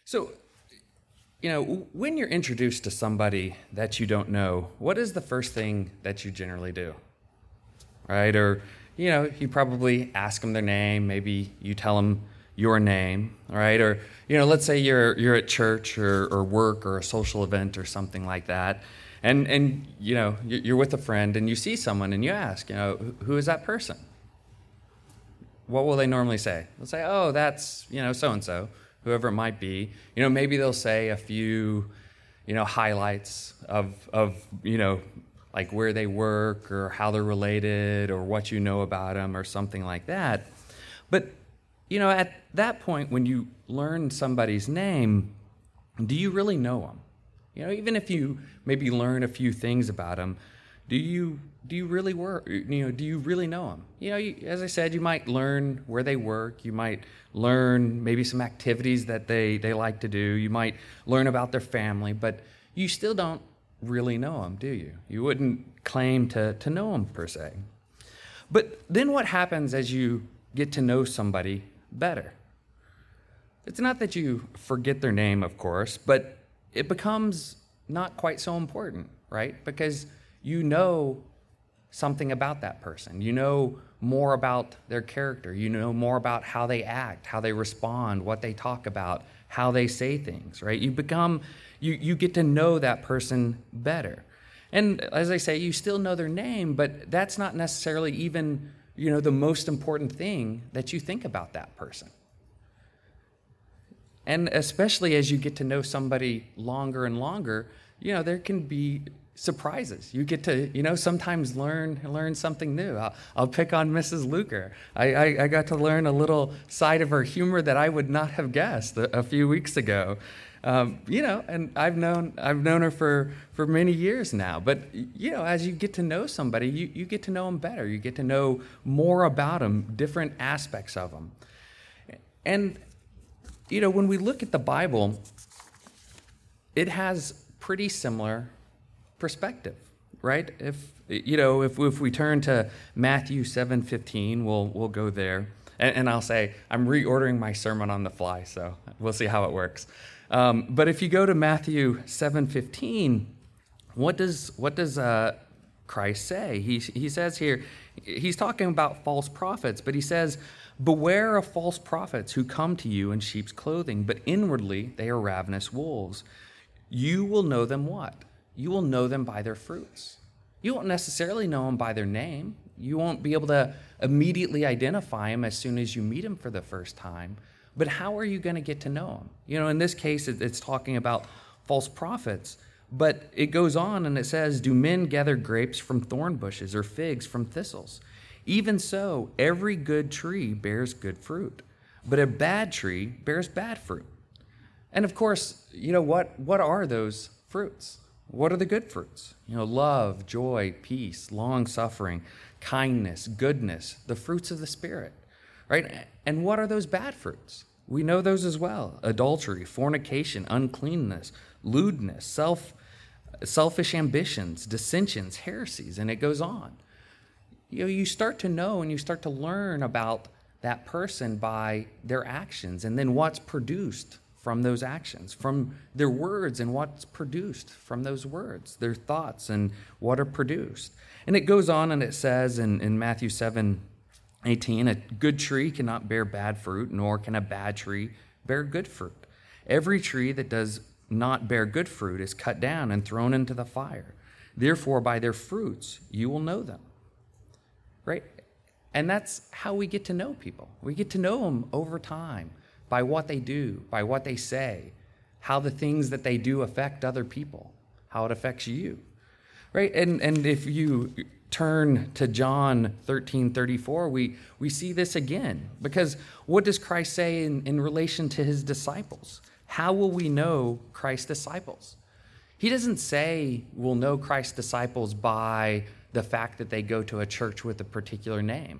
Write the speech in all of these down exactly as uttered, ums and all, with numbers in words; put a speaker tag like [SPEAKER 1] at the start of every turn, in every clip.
[SPEAKER 1] So, you know, when you're introduced to somebody that you don't know, what is the first thing that you generally do? Right? Or, you know, you probably ask them their name. Maybe you tell them your name, right? Or, you know, let's say you're you're at church or, or work or a social event or something like that. And, and you know, you're with a friend and you see someone and you ask, you know, who is that person? What will they normally say? They'll say, oh, that's, you know, so-and-so, whoever it might be. You know, maybe they'll say a few, you know, highlights of, of, you know, like where they work or how they're related or what you know about them or something like that. But, you know, at that point, when you learn somebody's name, do you really know them? You know, even if you maybe learn a few things about them, do you do you really work? You know, do you really know them? You know, you, as I said, you might learn where they work. You might learn maybe some activities that they, they like to do. You might learn about their family, but you still don't really know them, do you? You wouldn't claim to, to know them per se. But then what happens as you get to know somebody better? It's not that you forget their name, of course, but it becomes not quite so important, right? Because you know something about that person. You know more about their character. You know more about how they act, how they respond, what they talk about, how they say things, right? You become, you, you get to know that person better. And as I say, you still know their name, but that's not necessarily even, you know, the most important thing that you think about that person. And especially as you get to know somebody longer and longer, you know, there can be surprises. You get to, you know, sometimes learn learn something new. I'll, I'll pick on Missus Luker. I, I, I got to learn a little side of her humor that I would not have guessed a, a few weeks ago. Um, you know, and I've known I've known her for, for many years now. But, you know, as you get to know somebody, you, you get to know them better. You get to know more about them, different aspects of them. And, you know, when we look at the Bible, it has pretty similar perspective, right? If you know, if if we turn to Matthew seven fifteen, we'll we'll go there, and, and I'll say I'm reordering my sermon on the fly, so we'll see how it works. Um, but if you go to Matthew seven fifteen, what does what does uh, Christ say? He he says here, he's talking about false prophets, but he says, "Beware of false prophets who come to you in sheep's clothing, but inwardly they are ravenous wolves. You will know them what? You will know them by their fruits." You won't necessarily know them by their name. You won't be able to immediately identify them as soon as you meet them for the first time. But how are you going to get to know them? You know, in this case, it's talking about false prophets. But it goes on and it says, "Do men gather grapes from thorn bushes or figs from thistles? Even so, every good tree bears good fruit, but a bad tree bears bad fruit." And of course, you know, what, what are those fruits? What are the good fruits? You know, love, joy, peace, long-suffering, kindness, goodness, the fruits of the Spirit, right? And what are those bad fruits? We know those as well. Adultery, fornication, uncleanness, lewdness, self, selfish ambitions, dissensions, heresies, and it goes on. You know, you start to know and you start to learn about that person by their actions and then what's produced from those actions, from their words and what's produced from those words, their thoughts and what are produced. And it goes on and it says in, in Matthew seven eighteen, "A good tree cannot bear bad fruit, nor can a bad tree bear good fruit. Every tree that does not bear good fruit is cut down and thrown into the fire. Therefore, by their fruits you will know them." Right? And that's how we get to know people. We get to know them over time, by what they do, by what they say, how the things that they do affect other people, how it affects you, right? And and if you turn to John thirteen thirty-four, we, we see this again, because what does Christ say in, in relation to his disciples? How will we know Christ's disciples? He doesn't say we'll know Christ's disciples by the fact that they go to a church with a particular name,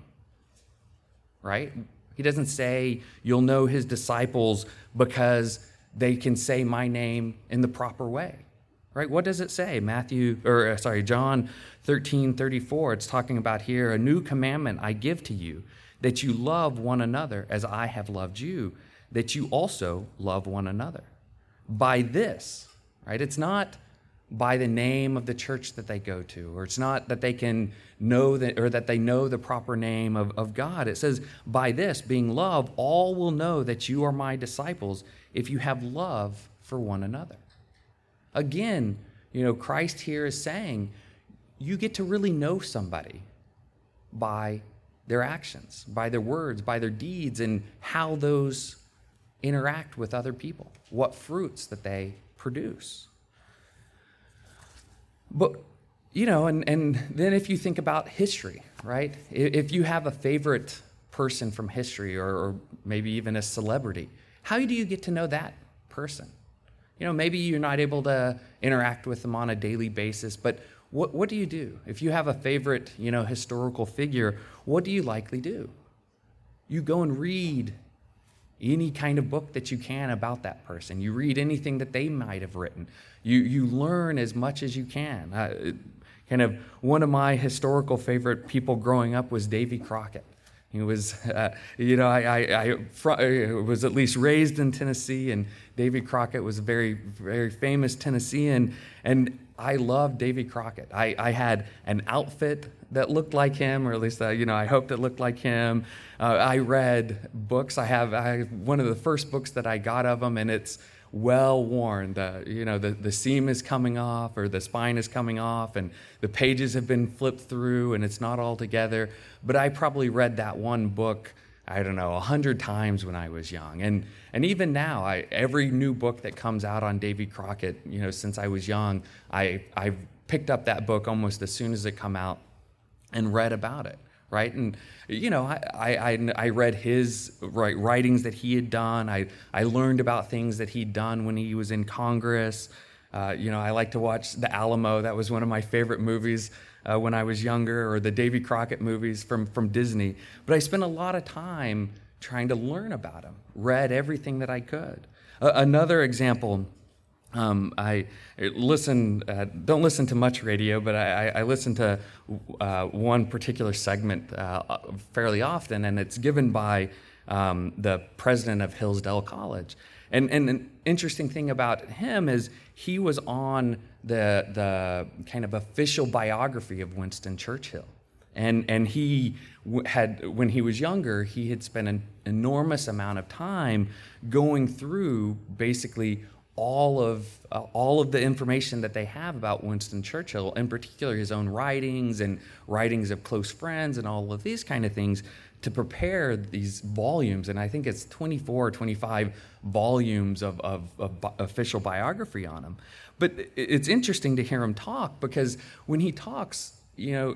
[SPEAKER 1] right? He doesn't say you'll know his disciples because they can say my name in the proper way, right? What does it say? Matthew, or uh, sorry, John thirteen thirty-four, it's talking about here, "A new commandment I give to you, that you love one another as I have loved you, that you also love one another." by this, right? It's not by the name of the church that they go to, or it's not that they can know that, or that they know the proper name of, of God. It says, by this, being love, all will know that you are my disciples if you have love for one another. Again, you know, Christ here is saying, you get to really know somebody by their actions, by their words, by their deeds, and how those interact with other people, what fruits that they produce. But, you know, and, and then if you think about history, right? If you have a favorite person from history, or, or maybe even a celebrity, how do you get to know that person? You know, maybe you're not able to interact with them on a daily basis, but what, what do you do? If you have a favorite, you know, historical figure, what do you likely do? You go and read any kind of book that you can about that person. You read anything that they might have written. You you learn as much as you can. Uh, kind of one of my historical favorite people growing up was Davy Crockett. He was, uh, you know, I, I, I fr- was at least raised in Tennessee, and Davy Crockett was a very, very famous Tennessean, and I loved Davy Crockett. I, I had an outfit that looked like him, or at least, uh, you know, I hoped it looked like him. Uh, I read books. I have I, one of the first books that I got of him, and it's well worn. The, you know, the, the seam is coming off, or the spine is coming off, and the pages have been flipped through, and it's not all together. But I probably read that one book, I don't know, a hundred times when I was young. And and even now, I, every new book that comes out on Davy Crockett, you know, since I was young, I, I've picked up that book almost as soon as it come out and read about it, right? And, you know, I, I, I read his writings that he had done. I, I learned about things that he'd done when he was in Congress. Uh, you know, I like to watch The Alamo. That was one of my favorite movies uh, when I was younger, or the Davy Crockett movies from, from Disney. But I spent a lot of time trying to learn about him, read everything that I could. Uh, another example, um, I listen, uh, don't listen to much radio, but I, I listen to uh, one particular segment uh, fairly often, and it's given by um, the president of Hillsdale College. And, and an interesting thing about him is he was on the the kind of official biography of Winston Churchill. And and he had, when he was younger, he had spent an enormous amount of time going through basically all of uh, all of the information that they have about Winston Churchill, in particular his own writings and writings of close friends and all of these kind of things, to prepare these volumes. And I think it's twenty-four or twenty-five volumes of, of, of bi- official biography on him. But it's interesting to hear him talk, because when he talks, you know,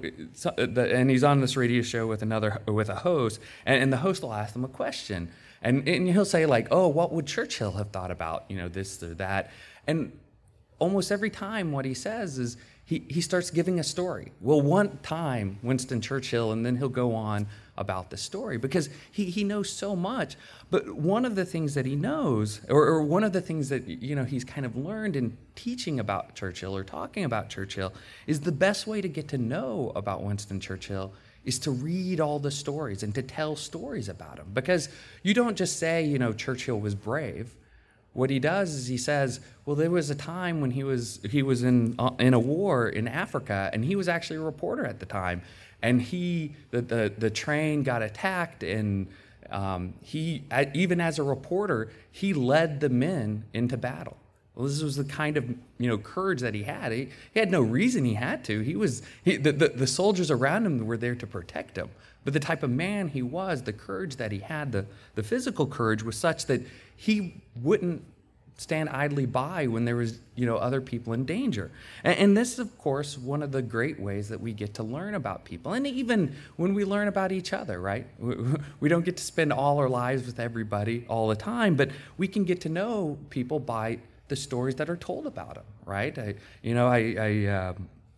[SPEAKER 1] and he's on this radio show with another, with a host, and the host will ask him a question. And, and he'll say, like, oh, what would Churchill have thought about, you know, this or that? And almost every time what he says is he, he starts giving a story. Well, one time, Winston Churchill, and then he'll go on about the story, because he, he knows so much. But one of the things that he knows, or, or one of the things that, you know, he's kind of learned in teaching about Churchill or talking about Churchill, is the best way to get to know about Winston Churchill is to read all the stories and to tell stories about him. Because you don't just say, you know, Churchill was brave. What he does is he says, well, there was a time when he was he was in uh, in a war in Africa, and he was actually a reporter at the time, and he the the, the train got attacked, and um, he even as a reporter he led the men into battle. Well, this was the kind of, you know, courage that he had. He, he had no reason he had to. He was he, the, the the soldiers around him were there to protect him. But the type of man he was, the courage that he had, the, the physical courage was such that he wouldn't stand idly by when there was, you know, other people in danger. And, and this is, of course, one of the great ways that we get to learn about people. And even when we learn about each other, right? We, we don't get to spend all our lives with everybody all the time, but we can get to know people by the stories that are told about them, right? I, you know, I... I uh,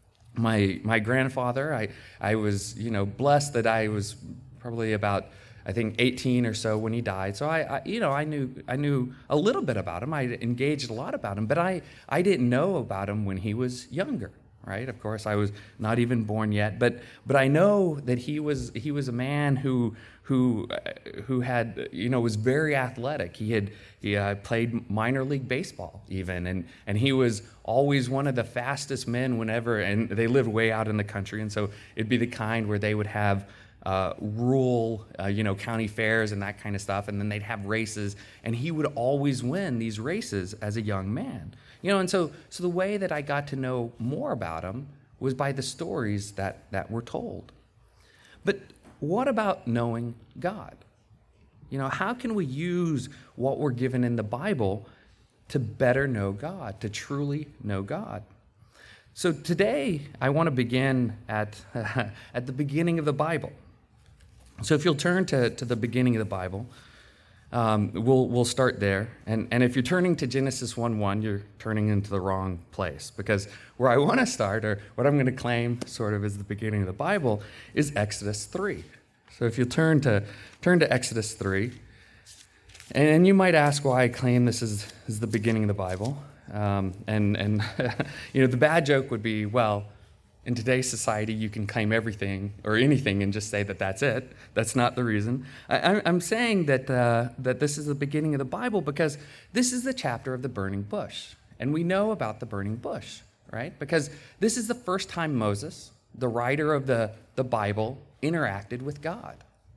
[SPEAKER 1] My my grandfather, I, I was, you know, blessed that I was probably about, I think, eighteen or so when he died. So I, I you know, I knew I knew a little bit about him. I engaged a lot about him, but I, I didn't know about him when he was younger, right? Of course, I was not even born yet, but but I know that he was he was a man who who who had, you know, was very athletic. He had he uh, played minor league baseball even, and and he was always one of the fastest men whenever. And they lived way out in the country, and so it'd be the kind where they would have uh, rural, uh, you know, county fairs and that kind of stuff, and then they'd have races, and he would always win these races as a young man. You know, and so so the way that I got to know more about him was by the stories that that were told. But what about knowing God? You know, how can we use what we're given in the Bible to better know God, to truly know God? So today, I want to begin at, at the beginning of the Bible. So if you'll turn to, to the beginning of the Bible, um, we'll we'll start there. And, and if you're turning to Genesis one one, you're turning into the wrong place, because where I want to start, or what I'm going to claim sort of is the beginning of the Bible, is Exodus three. So if you'll turn to turn to Exodus three, and you might ask why I claim this is, is the beginning of the Bible. Um, and and you know, the bad joke would be, well, in today's society, you can claim everything or anything and just say that that's it. That's not the reason. I, I'm saying that uh, that this is the beginning of the Bible because this is the chapter of the burning bush. And we know about the burning bush, right? Because this is the first time Moses, the writer of the, the Bible, interacted with God.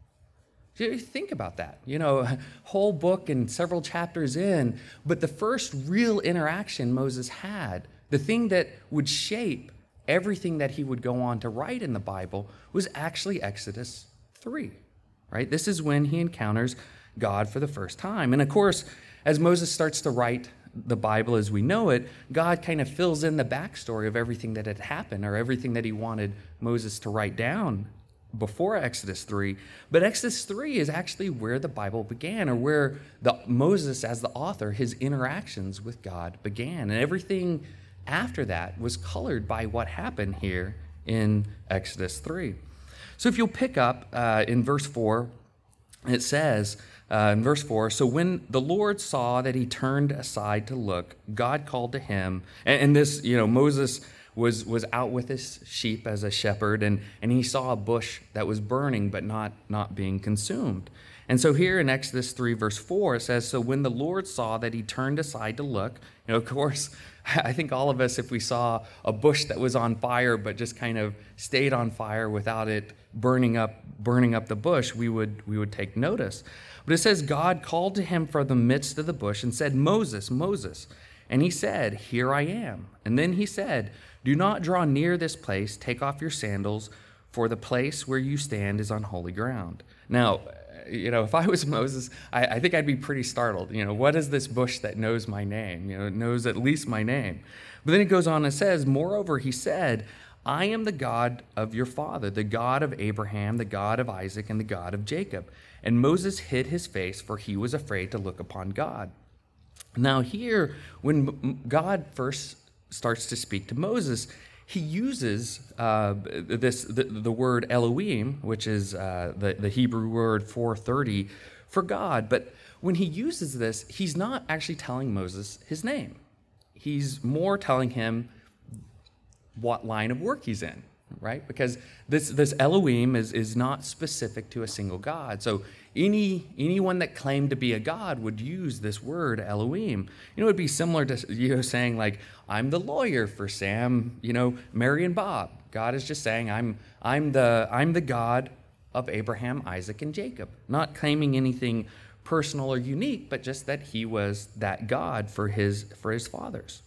[SPEAKER 1] Think about that. You know, whole book and several chapters in, but the first real interaction Moses had, the thing that would shape everything that he would go on to write in the Bible, was actually Exodus three, right? This is when he encounters God for the first time. And of course, as Moses starts to write the Bible as we know it, God kind of fills in the backstory of everything that had happened or everything that he wanted Moses to write down before Exodus three. But Exodus three is actually where the Bible began, or where the Moses, as the author, his interactions with God began. And everything after that was colored by what happened here in Exodus three. So if you'll pick up uh, in verse four, it says, uh, in verse four, so when the Lord saw that he turned aside to look, God called to him, and, and this, you know, Moses was was out with his sheep as a shepherd, and, and he saw a bush that was burning but not, not being consumed. And so here in Exodus three, verse four, it says, so when the Lord saw that he turned aside to look, you know, of course, I think all of us, if we saw a bush that was on fire but just kind of stayed on fire without it burning up burning up the bush, we would we would take notice. But it says, God called to him from the midst of the bush and said, Moses, Moses. And he said, here I am. And then he said, do not draw near this place. Take off your sandals, for the place where you stand is on holy ground. Now, you know, if I was Moses, I, I think I'd be pretty startled. You know, what is this bush that knows my name? You know, it knows at least my name. But then it goes on and says, moreover, he said, I am the God of your father, the God of Abraham, the God of Isaac, and the God of Jacob. And Moses hid his face, for he was afraid to look upon God. Now here, when God first starts to speak to Moses, he uses uh, this the, the word Elohim, which is uh, the, the Hebrew word four thirty for God. But when he uses this, he's not actually telling Moses his name. He's more telling him what line of work he's in, right? Because this this Elohim is, is not specific to a single God. So any anyone that claimed to be a god would use this word Elohim. You know, it would be similar to, you know, saying like, I'm the lawyer for Sam, you know, Mary and Bob. God is just saying, I'm I'm the I'm the God of Abraham, Isaac, and Jacob. Not claiming anything personal or unique, but just that he was that God for his for his fathers.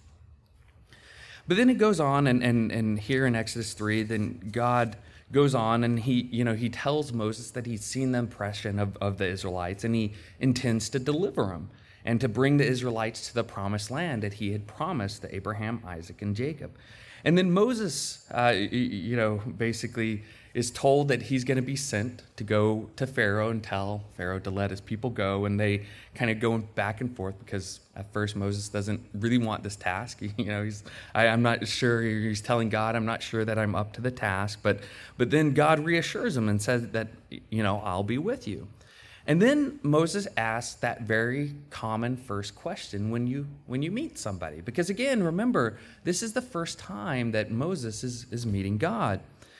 [SPEAKER 1] But then it goes on, and, and, and here in Exodus three, then God goes on and he, you know, he tells Moses that he's seen the oppression of, of the Israelites, and he intends to deliver them and to bring the Israelites to the promised land that he had promised to Abraham, Isaac, and Jacob. And then Moses, uh, you know, basically is told that he's going to be sent to go to Pharaoh and tell Pharaoh to let his people go. And they kind of go back and forth because at first Moses doesn't really want this task. You know, he's I, I'm not sure. He's telling God, I'm not sure that I'm up to the task. But but then God reassures him and says that, you know, I'll be with you. And then Moses asks that very common first question when you when you meet somebody. Because again, remember, this is the first time that Moses is, is meeting God.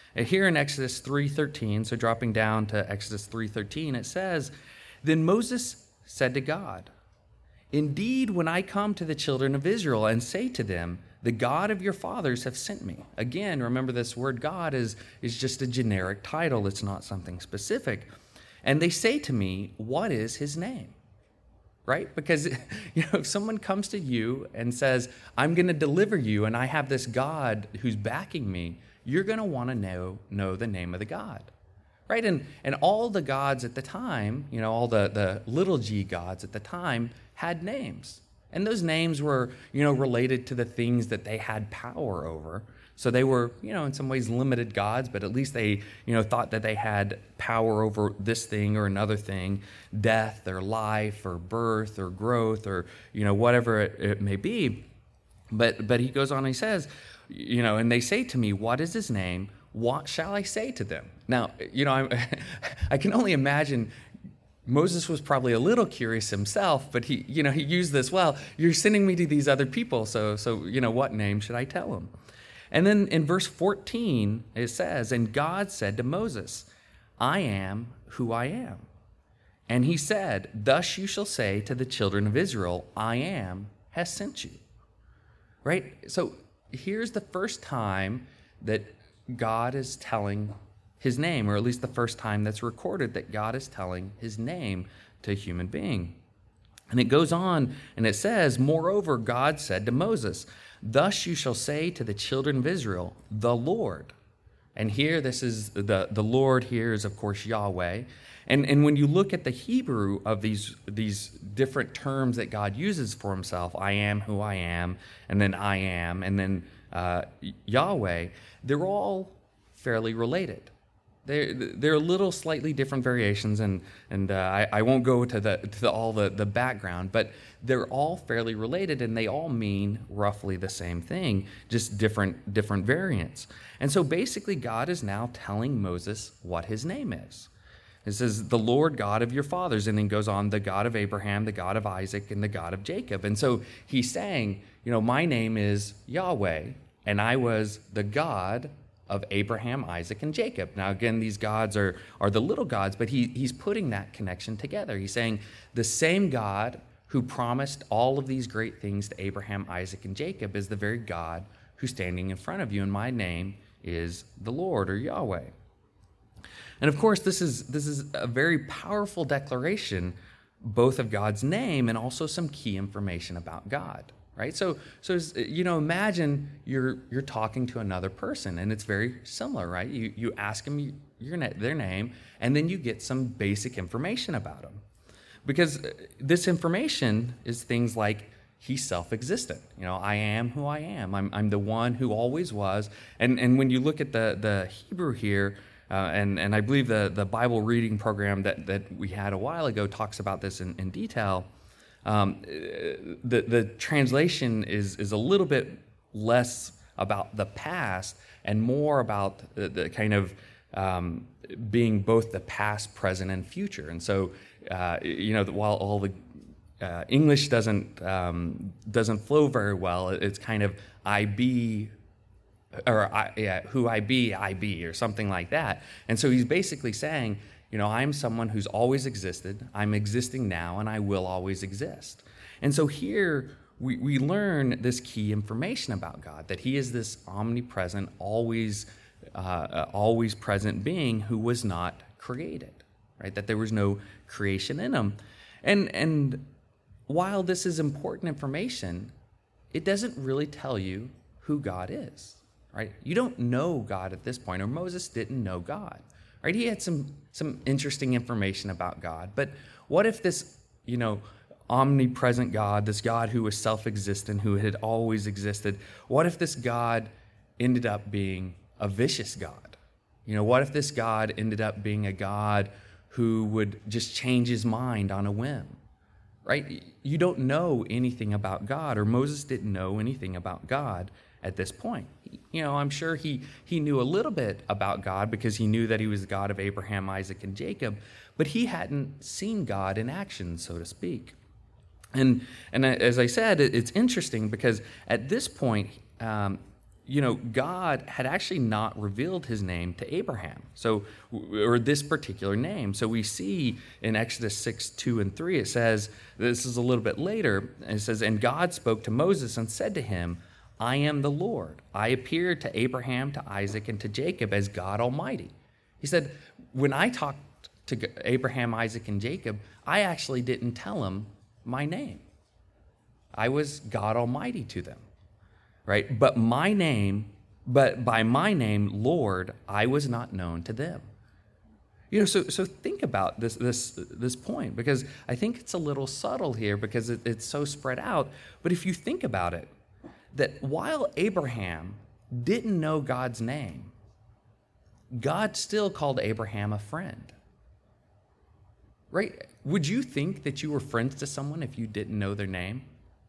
[SPEAKER 1] And here in Exodus three thirteen, so dropping down to Exodus three thirteen, it says, "Then Moses said to God, 'Indeed, when I come to the children of Israel and say to them, the God of your fathers have sent me.'" Again, remember this word God is, is just a generic title. It's not something specific. "And they say to me, what is his name?" Right? Because, you know, if someone comes to you and says, "I'm going to deliver you and I have this God who's backing me," you're going to want to know, know the name of the God. Right? And, and all the gods at the time, you know, all the, the little g gods at the time had names. And those names were, you know, related to the things that they had power over. So they were, you know, in some ways limited gods, but at least they, you know, thought that they had power over this thing or another thing, death or life or birth or growth or, you know, whatever it, it may be. But but he goes on and he says, you know, "And they say to me, what is his name? What shall I say to them?" Now, you know, I'm, I can only imagine Moses was probably a little curious himself, but he, you know, he used this, well, you're sending me to these other people, so, so you know, what name should I tell them? And then in verse fourteen, it says, "And God said to Moses, I am who I am. And he said, thus you shall say to the children of Israel, I am has sent you." Right? So here's the first time that God is telling his name, or at least the first time that's recorded that God is telling his name to a human being. And it goes on and it says, "Moreover, God said to Moses, thus you shall say to the children of Israel, the Lord." And here, this is the, the Lord here is, of course, Yahweh. And, and when you look at the Hebrew of these, these different terms that God uses for himself, I am who I am, and then I am, and then uh, Yahweh, they're all fairly related. They're, they're a little slightly different variations, and, and uh, I, I won't go to, the, to the, all the, the background, but they're all fairly related, and they all mean roughly the same thing, just different, different variants. And so basically God is now telling Moses what his name is. It says, "The Lord God of your fathers," and then goes on, "the God of Abraham, the God of Isaac, and the God of Jacob." And so he's saying, you know, my name is Yahweh, and I was the God of Abraham, Isaac, and Jacob. Now, again, these gods are, are the little gods, but he, he's putting that connection together. He's saying the same God who promised all of these great things to Abraham, Isaac, and Jacob is the very God who's standing in front of you, and my name is the Lord, or Yahweh. And of course, this is this is a very powerful declaration, both of God's name and also some key information about God. Right? So, so you know, imagine you're you're talking to another person, and it's very similar, right? You you ask them your their name, and then you get some basic information about them, because this information is things like he's self-existent. You know, I am who I am. I'm I'm the one who always was. And and when you look at the the Hebrew here, uh, and and I believe the the Bible reading program that that we had a while ago talks about this in, in detail. Um, the the translation is is a little bit less about the past and more about the, the kind of um, being both the past, present, and future. And so, uh, you know, while all the uh, English doesn't um, doesn't flow very well, it's kind of I be, or I, yeah, who I be, I be, or something like that. And so he's basically saying, you know, I'm someone who's always existed, I'm existing now, and I will always exist. And so here we, we learn this key information about God, that he is this omnipresent, always uh, always present being who was not created, right? That there was no creation in him. And, and while this is important information, it doesn't really tell you who God is, right? You don't know God at this point, or Moses didn't know God. Right? He had some some interesting information about God. But what if this, you know, omnipresent God, this God who was self-existent, who had always existed, what if this God ended up being a vicious God? You know, what if this God ended up being a God who would just change his mind on a whim? Right? You don't know anything about God, or Moses didn't know anything about God at this point. You know, I'm sure he, he knew a little bit about God because he knew that he was the God of Abraham, Isaac, and Jacob, but he hadn't seen God in action, so to speak. And and as I said, it's interesting because at this point, um, you know, God had actually not revealed his name to Abraham, so or this particular name. So we see in Exodus six, two and three, it says, this is a little bit later, and it says, and God spoke to Moses and said to him, I am the Lord. I appeared to Abraham, to Isaac, and to Jacob as God Almighty. He said, when I talked to Abraham, Isaac, and Jacob, I actually didn't tell them my name. I was God Almighty to them. Right? But my name, but by my name, Lord, I was not known to them. You know, so so think about this this this point, because I think it's a little subtle here because it, it's so spread out. But if you think about it, that while Abraham didn't know God's name, God still called Abraham a friend. Right? Would you think that you were friends to someone if you didn't know their name?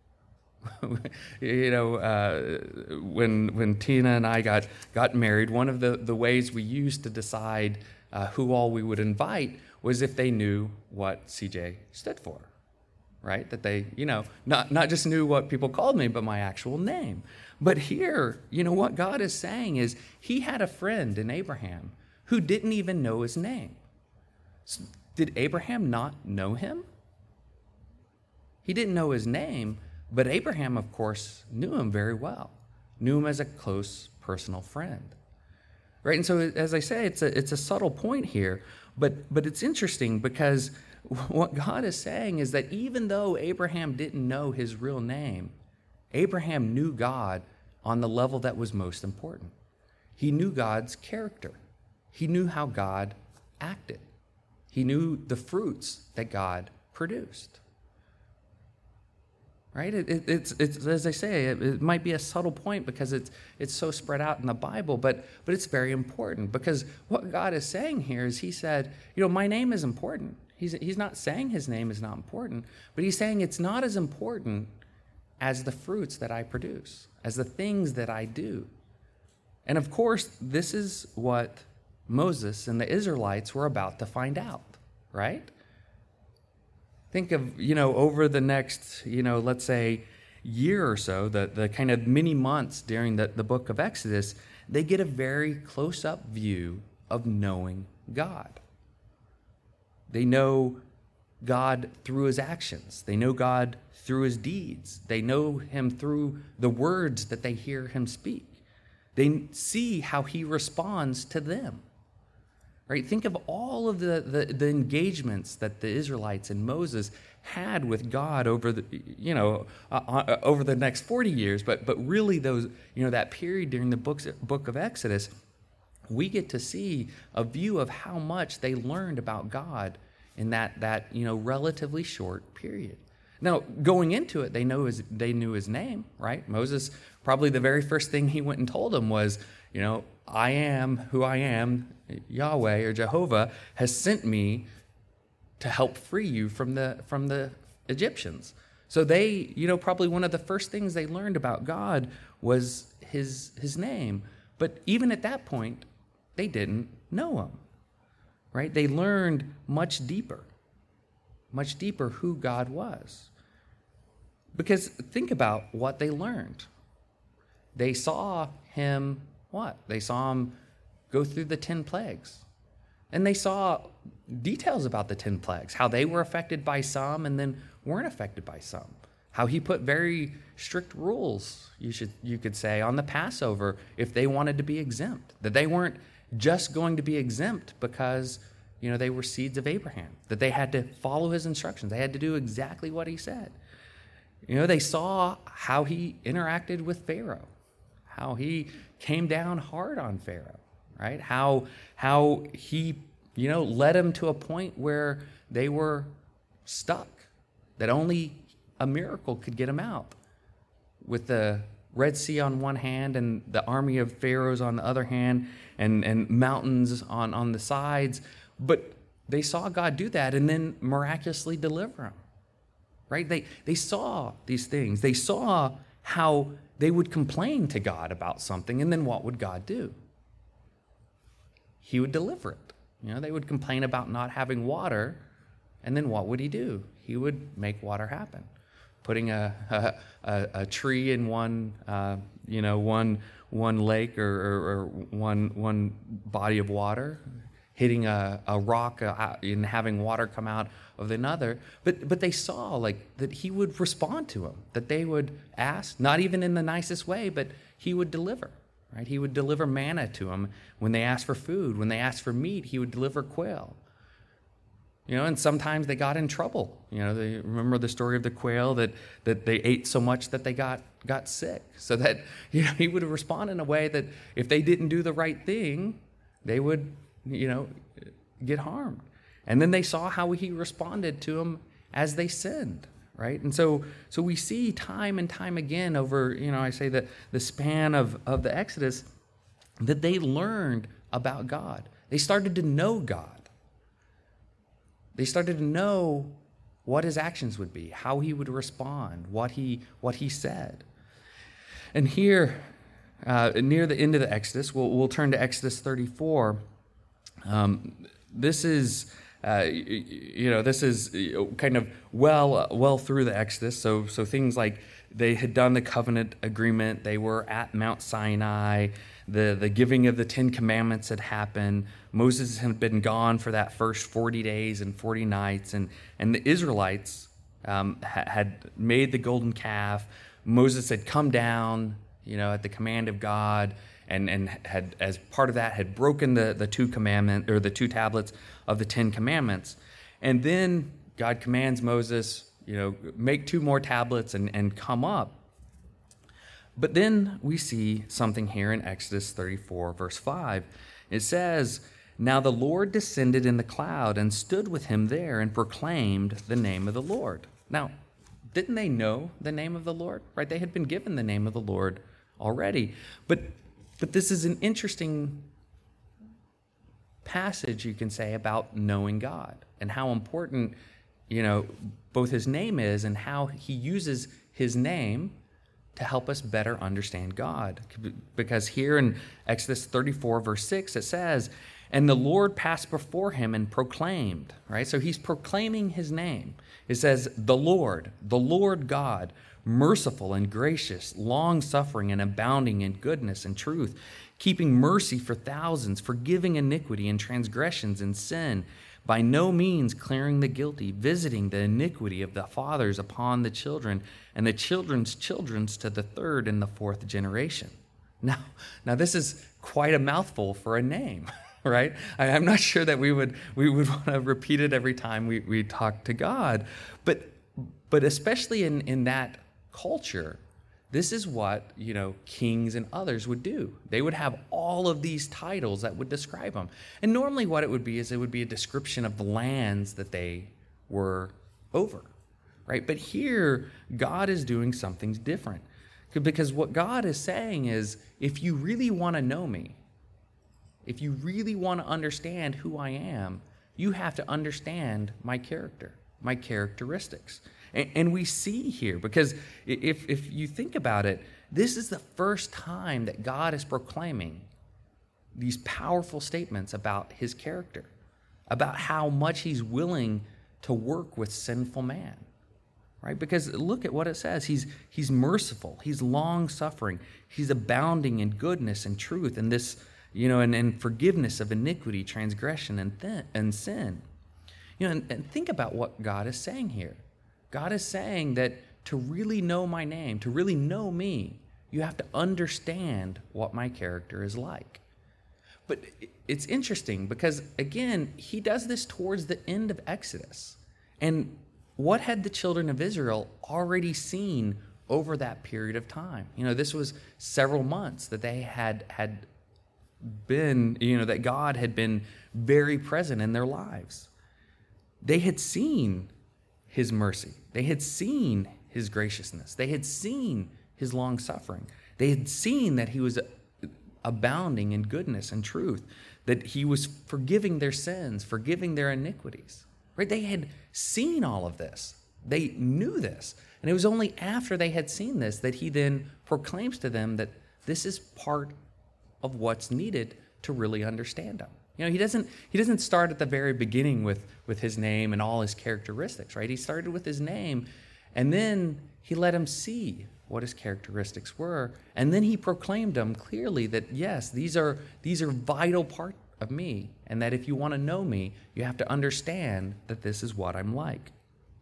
[SPEAKER 1] you know, uh, when when Tina and I got got married, one of the, the ways we used to decide uh, who all we would invite was if they knew what C J stood for, right? That they, you know, not not just knew what people called me, but my actual name. But here, you know, what God is saying is he had a friend in Abraham who didn't even know his name. So did Abraham not know him? He didn't know his name. But Abraham, of course, knew him very well, knew him as a close personal friend, right? And so, as I say, it's a it's a subtle point here, but but it's interesting because what God is saying is that even though Abraham didn't know his real name, Abraham knew God on the level that was most important. He knew God's character. He knew how God acted. He knew the fruits that God produced. Right? It, it, it's, it's, as I say, it, it might be a subtle point because it's, it's so spread out in the Bible, but, but it's very important because what God is saying here is he said, you know, my name is important. He's, he's not saying his name is not important, but he's saying it's not as important as the fruits that I produce, as the things that I do. And of course, this is what Moses and the Israelites were about to find out, right? Think of, you know, over the next, you know, let's say year or so, the, the kind of many months during the, the book of Exodus, they get a very close-up view of knowing God. They know God through his actions. They know God through his deeds. They know him through the words that they hear him speak. They see how he responds to them. Right? Think of all of the, the, the engagements that the Israelites and Moses had with God over the, you know, uh, uh, over the next forty years, but but really those, you know, that period during the books, book of Exodus, we get to see a view of how much they learned about God in that that you know relatively short period. Now, going into it, they know his they knew his name, right? Moses, probably the very first thing he went and told them was, you know, I am who I am. Yahweh or Jehovah has sent me to help free you from the from the Egyptians. So they, you know, probably one of the first things they learned about God was his his name. But even at that point, they didn't know him. Right? They learned much deeper, much deeper who God was. Because think about what they learned. They saw him what? They saw him go through the ten plagues. And they saw details about the ten plagues, how they were affected by some and then weren't affected by some. How he put very strict rules, you should you could say, on the Passover if they wanted to be exempt. That they weren't just going to be exempt because, you know, they were seeds of Abraham. That they had to follow his instructions. They had to do exactly what he said. You know, they saw how he interacted with Pharaoh, how he came down hard on Pharaoh. Right? How how he, you know, led them to a point where they were stuck, that only a miracle could get them out. With the Red Sea on one hand and the army of pharaohs on the other hand and, and mountains on, on the sides. But they saw God do that and then miraculously deliver them. Right? They, they saw these things. They saw how they would complain to God about something, and then what would God do? He would deliver it. You know, they would complain about not having water, and then what would he do? He would make water happen. putting a a, a, a tree in one uh, you know one one lake or, or, or one one body of water, hitting a, a rock uh, and having water come out of another. But but they saw like that he would respond to them, that they would ask, not even in the nicest way, but he would deliver. Right? He would deliver manna to them when they asked for food. When they asked for meat, he would deliver quail. You know, and sometimes they got in trouble. You know, they remember the story of the quail that, that they ate so much that they got, got sick. So that, you know, he would respond in a way that if they didn't do the right thing, they would, you know, get harmed. And then they saw how he responded to them as they sinned. Right? And so so we see time and time again over, you know, I say that the span of, of the Exodus, that they learned about God. They started to know God. They started to know what his actions would be, how he would respond, what he what he said. And here, uh, near the end of the Exodus, we'll, we'll turn to Exodus thirty-four. Um, this is... Uh, you, you know, this is kind of well well through the Exodus. So so things like they had done the covenant agreement. They were at Mount Sinai. The, the giving of the Ten Commandments had happened. Moses had been gone for that first forty days and forty nights. And, and the Israelites um, ha- had made the golden calf. Moses had come down, you know, at the command of God, and, and had, as part of that, had broken the, the two commandment or the two tablets of the Ten Commandments. And then God commands Moses, you know, make two more tablets and, and come up. But then we see something here in Exodus thirty-four, verse five. It says, "Now the Lord descended in the cloud and stood with him there and proclaimed the name of the Lord." Now, didn't they know the name of the Lord? Right? They had been given the name of the Lord already. But but this is an interesting passage, you can say, about knowing God and how important, you know, both his name is and how he uses his name to help us better understand God. Because here in Exodus thirty-four, verse six, it says, "And the Lord passed before him and proclaimed," right? So he's proclaiming his name. It says, "The Lord, the Lord God, merciful and gracious, long-suffering and abounding in goodness and truth, keeping mercy for thousands, forgiving iniquity and transgressions and sin, by no means clearing the guilty, visiting the iniquity of the fathers upon the children, and the children's children's to the third and the fourth generation." Now, now this is quite a mouthful for a name, right? I, I'm not sure that we would we would want to repeat it every time we, we talk to God, but but especially in, in that culture, this is what, you know, kings and others would do. They would have all of these titles that would describe them. And normally what it would be is it would be a description of the lands that they were over, right? But here, God is doing something different. Because what God is saying is, if you really want to know me, if you really want to understand who I am, you have to understand my character, my characteristics. And we see here, because if, if you think about it, this is the first time that God is proclaiming these powerful statements about his character, about how much he's willing to work with sinful man, right? Because look at what it says. He's, he's merciful. He's long-suffering. He's abounding in goodness and truth and this, you know, and, and forgiveness of iniquity, transgression, and, th- and sin. You know, and, and think about what God is saying here. God is saying that to really know my name, to really know me, you have to understand what my character is like. But it's interesting because, again, he does this towards the end of Exodus. And what had the children of Israel already seen over that period of time? You know, this was several months that they had had been, you know, that God had been very present in their lives. They had seen his mercy. They had seen his graciousness. They had seen his long suffering. They had seen that he was abounding in goodness and truth, that he was forgiving their sins, forgiving their iniquities. Right? They had seen all of this. They knew this. And it was only after they had seen this that he then proclaims to them that this is part of what's needed to really understand him. You know, he doesn't he doesn't start at the very beginning with, with his name and all his characteristics, right? He started with his name, And then he let him see what his characteristics were. And then he proclaimed them clearly that, yes, these are, these are vital part of me. And that if you want to know me, you have to understand that this is what I'm like.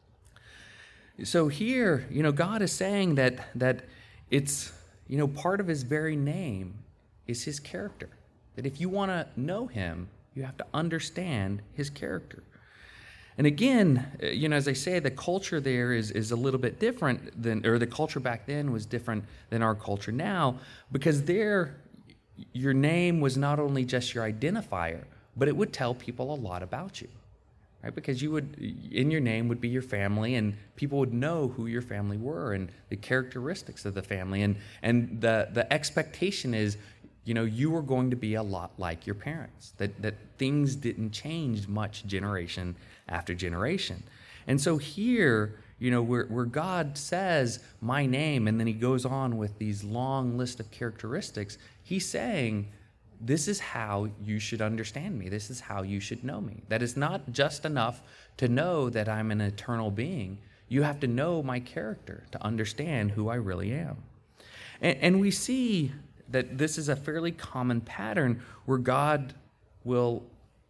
[SPEAKER 1] So here, you know, God is saying that, that it's, you know, part of his very name is his character. That if you want to know him, you have to understand his character. And again, you know, as I say, the culture there is, is a little bit different than, or the culture back then was different than our culture now, because there, your name was not only just your identifier, but it would tell people a lot about you, right? Because you would, in your name would be your family, and people would know who your family were and the characteristics of the family. And, and the, the expectation is, you know, you were going to be a lot like your parents, that, that things didn't change much generation after generation. And so here, you know, where, where God says my name, and then he goes on with these long list of characteristics, he's saying, this is how you should understand me. This is how you should know me. That is not just enough to know that I'm an eternal being. You have to know my character to understand who I really am. And, and we see that this is a fairly common pattern where God will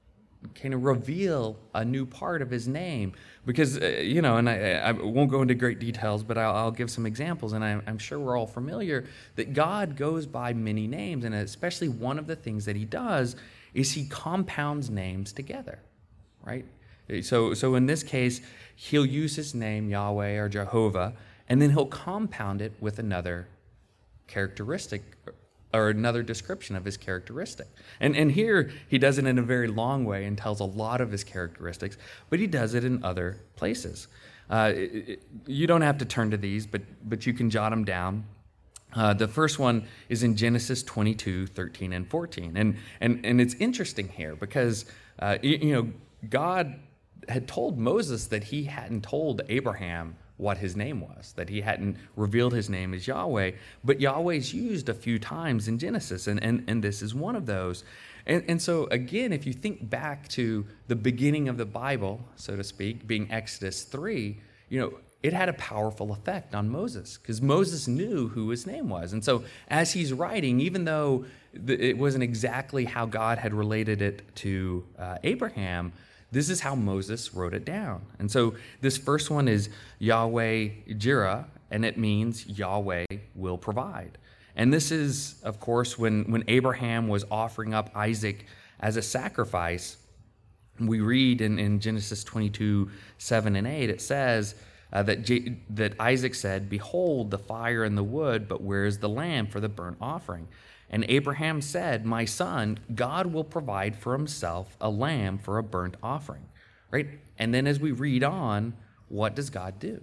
[SPEAKER 1] kind of reveal a new part of his name. Because, uh, you know, and I, I won't go into great details, but I'll, I'll give some examples, and I'm, I'm sure we're all familiar that God goes by many names, and especially one of the things that he does is he compounds names together, right? So, so in this case, he'll use his name, Yahweh or Jehovah, and then he'll compound it with another characteristic or another description of his characteristic. And and here he does it in a very long way and tells a lot of his characteristics, but he does it in other places. Uh, it, it, you don't have to turn to these, but but you can jot them down. Uh, the first one is in Genesis twenty-two, thirteen, and fourteen. And and and it's interesting here because uh, you, you know, God had told Moses that he hadn't told Abraham what his name was, that he hadn't revealed his name as Yahweh, but Yahweh's used a few times in Genesis, and, and, and this is one of those. And, and so again, if you think back to the beginning of the Bible, so to speak, being Exodus three, you know, it had a powerful effect on Moses because Moses knew who his name was. And so as he's writing, even though it wasn't exactly how God had related it to uh, Abraham, this is how Moses wrote it down. And so this first one is Yahweh Jireh, and it means Yahweh will provide. And this is, of course, when, when Abraham was offering up Isaac as a sacrifice. We read in, in Genesis twenty-two, seven and eight, it says uh, that, J- that Isaac said, "Behold the fire and the wood, but where is the lamb for the burnt offering?" And Abraham said, "My son, God will provide for himself a lamb for a burnt offering." Right? And then as we read on, what does God do?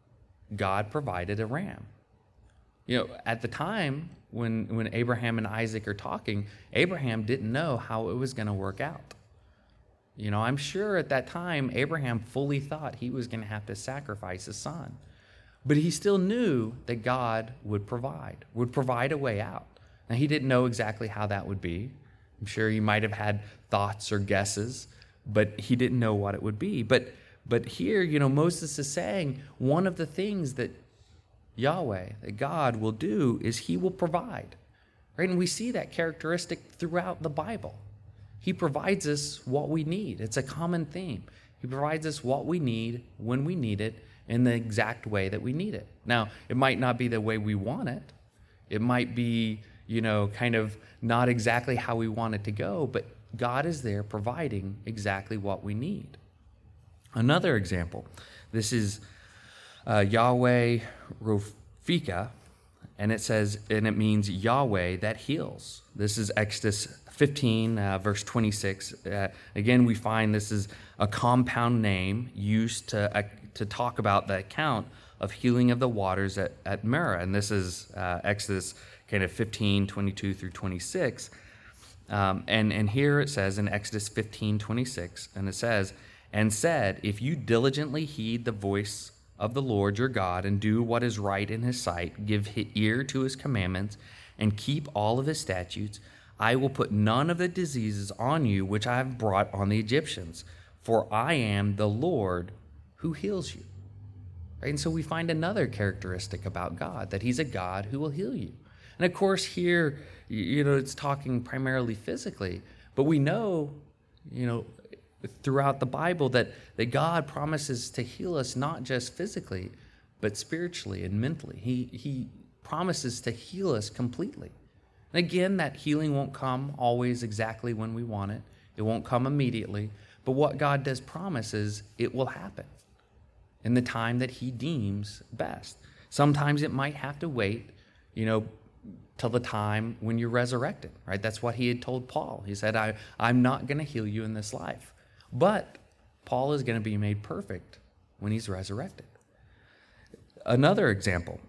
[SPEAKER 1] God provided a ram. You know, at the time when, when Abraham and Isaac are talking, Abraham didn't know how it was going to work out. You know, I'm sure at that time, Abraham fully thought he was going to have to sacrifice his son. But he still knew that God would provide, would provide a way out. Now, he didn't know exactly how that would be. I'm sure he might have had thoughts or guesses, but he didn't know what it would be. But but here, you know, Moses is saying one of the things that Yahweh, that God will do, is he will provide. Right? And we see that characteristic throughout the Bible. He provides us what we need. It's a common theme. He provides us what we need when we need it in the exact way that we need it. Now, it might not be the way we want it. It might be, you know, kind of not exactly how we want it to go, but God is there providing exactly what we need. Another example, this is uh, Yahweh Rophika, and it says, and it means Yahweh that heals. This is Exodus fifteen, uh, verse twenty-six. Uh, again, we find this is a compound name used to, uh, to talk about the account of healing of the waters at, at Merah, and this is uh, Exodus kind of fifteen, twenty-two through twenty-six. Um, and, and here it says in Exodus fifteen, twenty-six, and it says, "And said, if you diligently heed the voice of the Lord your God and do what is right in his sight, give ear to his commandments, and keep all of his statutes, I will put none of the diseases on you which I have brought on the Egyptians, for I am the Lord who heals you." right? And so we find another characteristic about God, that he's a God who will heal you. And of course here, you know, it's talking primarily physically, but we know, you know, throughout the Bible that, that God promises to heal us not just physically, but spiritually and mentally. He, he promises to heal us completely. And again, that healing won't come always exactly when we want it. It won't come immediately. But what God does promise is it will happen in the time that he deems best. Sometimes it might have to wait, you know, till the time when you're resurrected, right? That's what he had told Paul. He said, I, I'm not going to heal you in this life. But Paul is going to be made perfect when he's resurrected. Another example,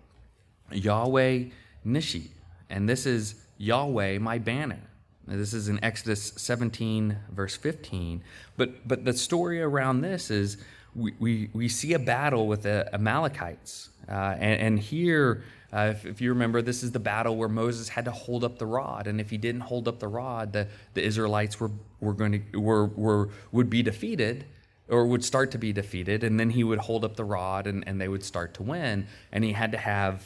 [SPEAKER 1] Yahweh Nishi, and this is Yahweh, my banner. Now, this is in Exodus seventeen, verse fifteen. But but the story around this is we, we, we see a battle with the Amalekites. Uh, and, and here, uh, if, if you remember, this is the battle where Moses had to hold up the rod. And if he didn't hold up the rod, the, the Israelites were, were going to were, were would be defeated, or would start to be defeated. And then he would hold up the rod and, and they would start to win. And he had to have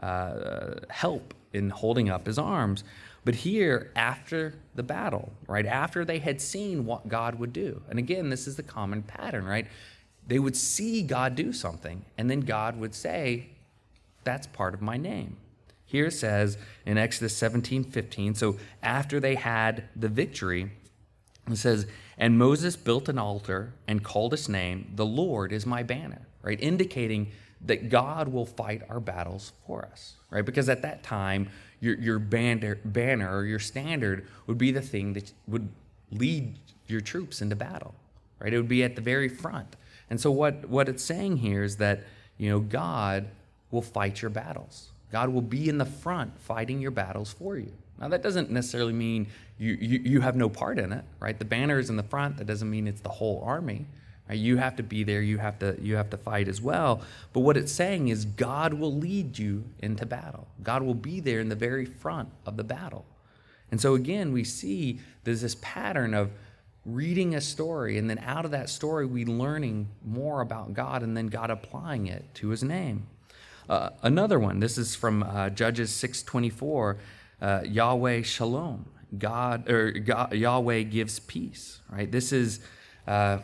[SPEAKER 1] uh, help in holding up his arms. But here, after the battle, right, after they had seen what God would do, and again, this is the common pattern, right? They would see God do something, and then God would say, that's part of my name. Here it says in Exodus seventeen fifteen, so after they had the victory, it says, and Moses built an altar and called its name, the Lord is my banner, right? Indicating that God will fight our battles for us, right? Because at that time, your, your banner, banner or your standard would be the thing that would lead your troops into battle, right? It would be at the very front. And so what, what it's saying here is that, you know, God will fight your battles. God will be in the front fighting your battles for you. Now, that doesn't necessarily mean you, you, you have no part in it, right? The banner is in the front. That doesn't mean it's the whole army. Right? You have to be there. You have to, you have to fight as well. But what it's saying is God will lead you into battle. God will be there in the very front of the battle. And so again, we see there's this pattern of reading a story, and then out of that story, we learning more about God, and then God applying it to his name. Uh, another one, this is from uh, Judges six twenty-four, uh, Yahweh Shalom. God, or God, Yahweh gives peace, right? This is... Uh,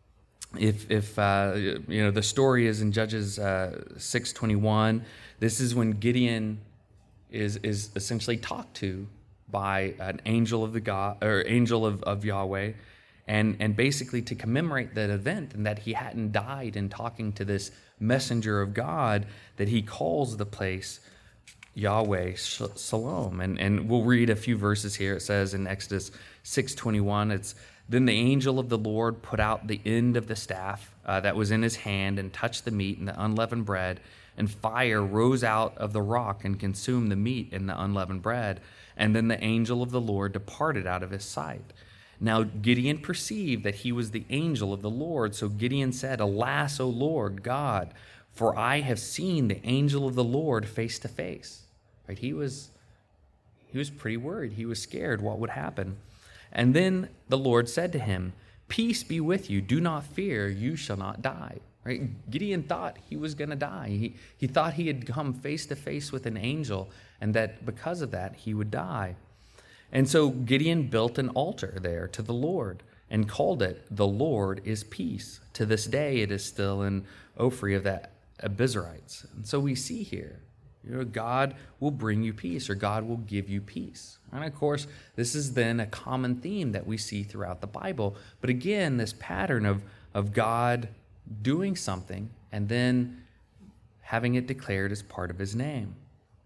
[SPEAKER 1] If, if uh, you know, the story is in Judges uh, six twenty-one, this is when Gideon is is essentially talked to by an angel of the God, or angel of, of Yahweh, and, and basically to commemorate that event and that he hadn't died in talking to this messenger of God, that he calls the place Yahweh Shalom. And, and we'll read a few verses here. It says in Exodus six twenty-one, it's, then the angel of the Lord put out the end of the staff uh, that was in his hand and touched the meat and the unleavened bread, and fire rose out of the rock and consumed the meat and the unleavened bread. And then the angel of the Lord departed out of his sight. Now Gideon perceived that he was the angel of the Lord. So Gideon said, Alas, O Lord God, for I have seen the angel of the Lord face to face. Right? He was, he was pretty worried. He was scared what would happen. And then the Lord said to him, Peace be with you. Do not fear. You shall not die. Right? Gideon thought he was going to die. He, he thought he had come face to face with an angel, and that because of that, he would die. And so Gideon built an altar there to the Lord and called it, The Lord is Peace. To this day, it is still in Ophrah of the Abiezrites. And so we see here, you know, God will bring you peace, or God will give you peace. And of course, this is then a common theme that we see throughout the Bible. But again, this pattern of, of God doing something and then having it declared as part of his name.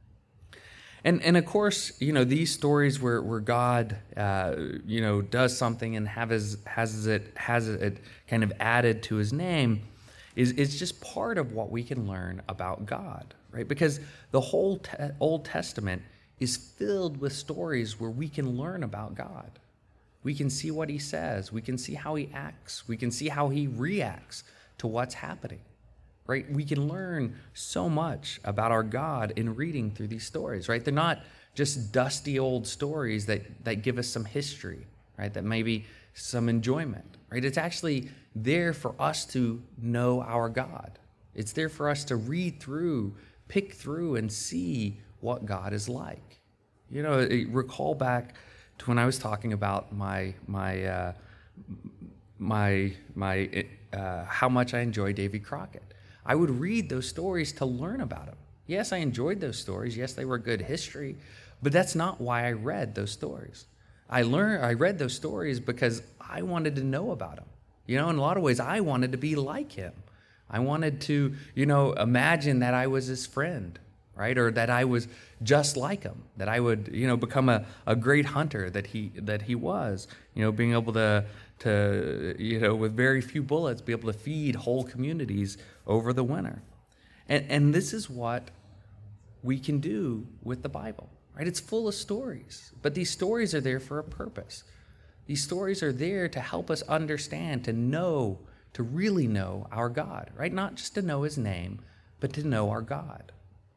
[SPEAKER 1] And and of course, you know, these stories where, where God, uh, you know, does something and have his, has it has it kind of added to his name is, is just part of what we can learn about God. Right? Because the whole te- Old Testament is filled with stories where we can learn about God. We can see what he says. We can see how he acts. We can see how he reacts to what's happening. Right? We can learn so much about our God in reading through these stories. Right? They're not just dusty old stories that, that give us some history, right? That maybe some enjoyment. Right? It's actually there for us to know our God. It's there for us to read through, pick through, and see what God is like. You know, recall back to when I was talking about my my uh, my my uh, how much I enjoy Davy Crockett. I would read those stories to learn about him. Yes, I enjoyed those stories. Yes, they were good history, but that's not why I read those stories. I learned, I read those stories because I wanted to know about him. You know, in a lot of ways, I wanted to be like him. I wanted to, you know, imagine that I was his friend, right? Or that I was just like him, that I would, you know, become a, a great hunter that he that he was, you know, being able to, to, you know, with very few bullets, be able to feed whole communities over the winter. And, and this is what we can do with the Bible, right? It's full of stories, but these stories are there for a purpose. These stories are there to help us understand, to know, to really know our God, right? Not just to know his name, but to know our God.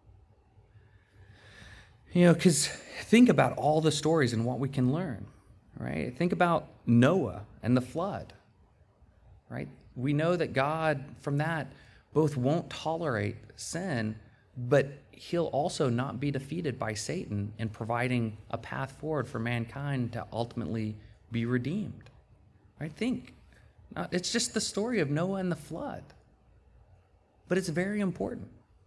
[SPEAKER 1] You know, because think about all the stories and what we can learn, right? Think about Noah and the flood, right? We know that God, from that, both won't tolerate sin, but he'll also not be defeated by Satan in providing a path forward for mankind to ultimately be redeemed, right? Think. It's just the story of Noah and the flood, but it's very important.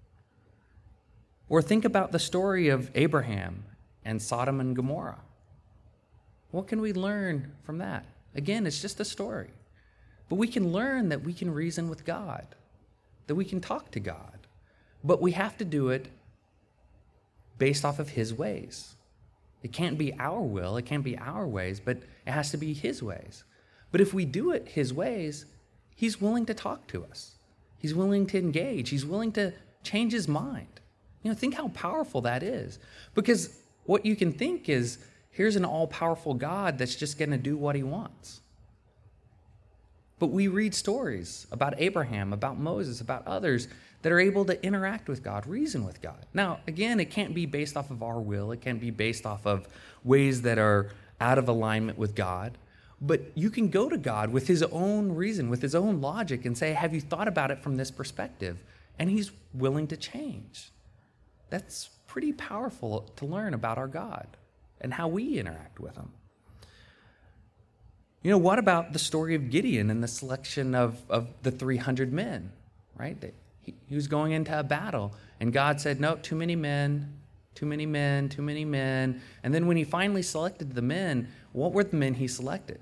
[SPEAKER 1] Or think about the story of Abraham and Sodom and Gomorrah. What can we learn from that? Again, it's just a story. But we can learn that we can reason with God, that we can talk to God. But we have to do it based off of his ways. It can't be our will, it can't be our ways, but it has to be his ways. But if we do it his ways, he's willing to talk to us. He's willing to engage. He's willing to change his mind. You know, think how powerful that is. Because what you can think is, here's an all-powerful God that's just going to do what he wants. But we read stories about Abraham, about Moses, about others that are able to interact with God, reason with God. Now, again, it can't be based off of our will. It can't be based off of ways that are out of alignment with God. But you can go to God with his own reason, with his own logic, and say, have you thought about it from this perspective? And he's willing to change. That's pretty powerful to learn about our God and how we interact with him. You know, what about the story of Gideon and the selection of, of the three hundred men, right? They, he, he was going into a battle, and God said, no, too many men, too many men, too many men. And then when he finally selected the men, what were the men he selected?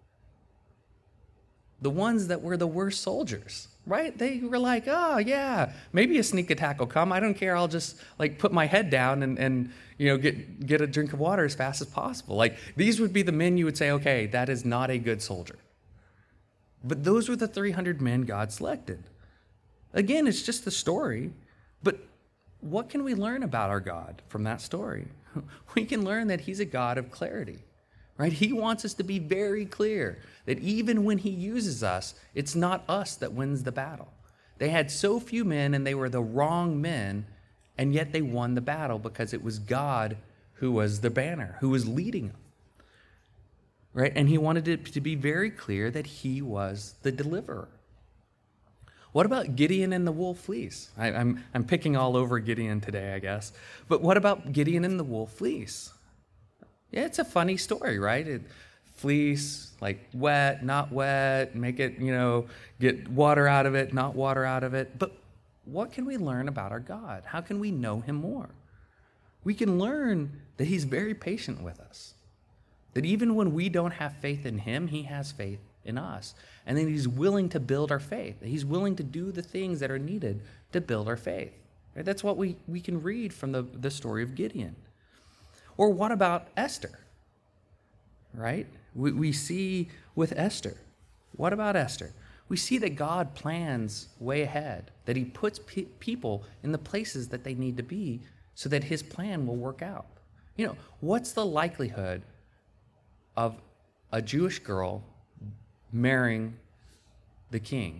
[SPEAKER 1] The ones that were the worst soldiers, right? They were like, oh, yeah, maybe a sneak attack will come. I don't care. I'll just, like, put my head down and, and you know, get, get a drink of water as fast as possible. Like, these would be the men you would say, okay, that is not a good soldier. But those were the three hundred men God selected. Again, it's just a story, but what can we learn about our God from that story? We can learn that he's a God of clarity. Right? He wants us to be very clear that even when he uses us, it's not us that wins the battle. They had so few men and they were the wrong men, and yet they won the battle because it was God who was the banner, who was leading them. Right? And he wanted it to be very clear that he was the deliverer. What about Gideon and the wool fleece? I, I'm, I'm picking all over Gideon today, I guess. But what about Gideon and the wool fleece? Yeah, it's a funny story, right? It, fleece, like wet, not wet, make it, you know, get water out of it, not water out of it. But what can we learn about our God? How can we know him more? We can learn that he's very patient with us. That even when we don't have faith in him, he has faith in us. And then he's willing to build our faith. He's willing to do the things that are needed to build our faith. Right? That's what we, we can read from the, the story of Gideon. Or what about Esther? Right? We, we see with Esther. What about Esther? We see that God plans way ahead, that he puts pe- people in the places that they need to be so that his plan will work out. You know, what's the likelihood of a Jewish girl marrying the king?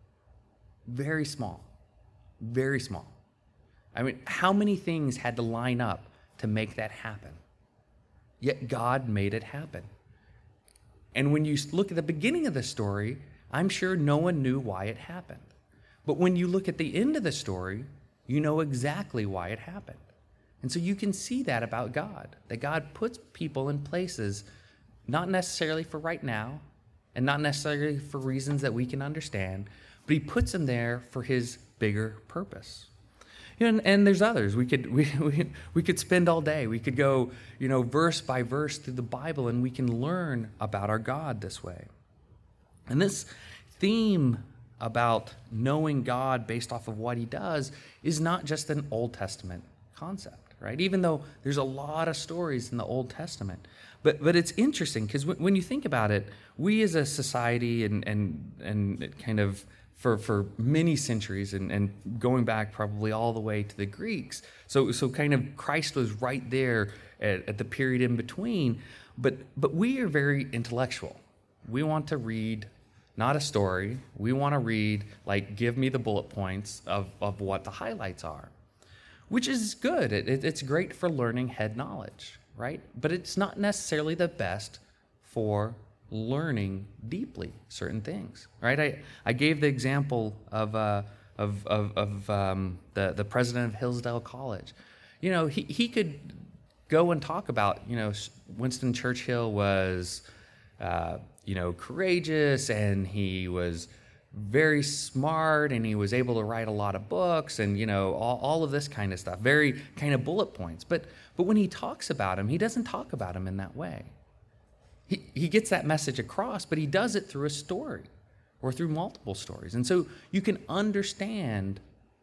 [SPEAKER 1] Very small. Very small. I mean, how many things had to line up to make that happen? Yet God made it happen. And when you look at the beginning of the story, I'm sure no one knew why it happened. But when you look at the end of the story, you know exactly why it happened. And so you can see that about God, that God puts people in places not necessarily for right now and not necessarily for reasons that we can understand, but he puts them there for his bigger purpose. And, and there's others. We could we, we we could spend all day. We could go, you know, verse by verse through the Bible, and we can learn about our God this way. And this theme about knowing God based off of what he does is not just an Old Testament concept, right? Even though there's a lot of stories in the Old Testament. But but it's interesting because w- when you think about it, we as a society and and and kind of for, for many centuries and, and going back probably all the way to the Greeks. So so kind of Christ was right there at, at the period in between. But but we are very intellectual. We want to read not a story. We want to read, like, give me the bullet points of, of what the highlights are, which is good. It, it, it's great for learning head knowledge, right? But it's not necessarily the best for learning deeply certain things, right? I, I gave the example of uh, of of, of um, the the president of Hillsdale College. You know, he he could go and talk about, you know, Winston Churchill was uh, you know courageous, and he was very smart, and he was able to write a lot of books, and you know all, all of this kind of stuff, very kind of bullet points. But but when he talks about him, he doesn't talk about him in that way. He, he gets that message across, but he does it through a story or through multiple stories. And so you can understand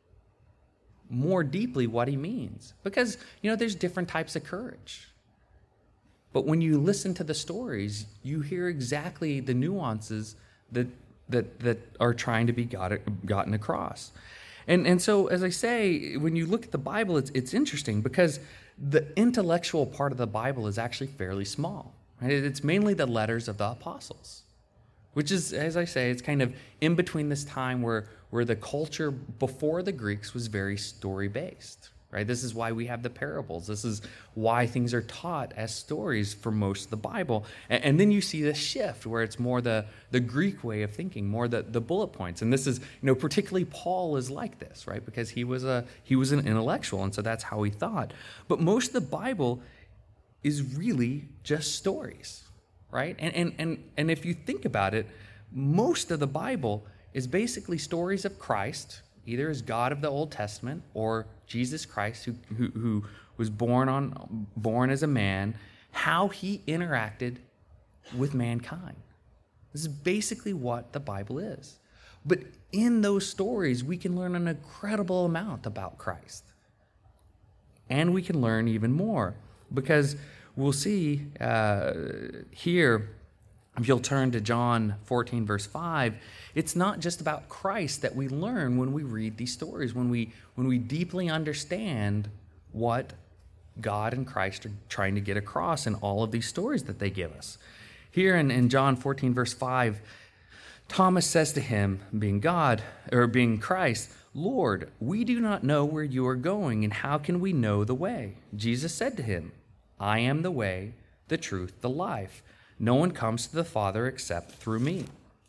[SPEAKER 1] more deeply what he means because, you know, there's different types of courage. But when you listen to the stories, you hear exactly the nuances that that that are trying to be got, gotten across. And and so, as I say, when you look at the Bible, it's it's interesting because the intellectual part of the Bible is actually fairly small. It's mainly the letters of the apostles, which is, as I say, it's kind of in between this time where, where the culture before the Greeks was very story-based, right? This is why we have the parables. This is why things are taught as stories for most of the Bible. And, and then you see this shift where it's more the, the Greek way of thinking, more the, the bullet points. And this is, you know, particularly Paul is like this, right? Because he was a he was an intellectual, and so that's how he thought. But most of the Bible is really just stories, right? And, and and and if you think about it, most of the Bible is basically stories of Christ, either as God of the Old Testament or Jesus Christ, who who, who was born on born as a man, how he interacted with mankind. This is basically what the Bible is. But in those stories, we can learn an incredible amount about Christ. And we can learn even more. Because we'll see uh, here, if you'll turn to John fourteen, verse five, it's not just about Christ that we learn when we read these stories, when we when we deeply understand what God and Christ are trying to get across in all of these stories that they give us. Here in, in John fourteen, verse five, Thomas says to him, being God, or being Christ, "Lord, we do not know where you are going, and how can we know the way?" Jesus said to him, "I am the way, the truth, the life. No one comes to the Father except through me."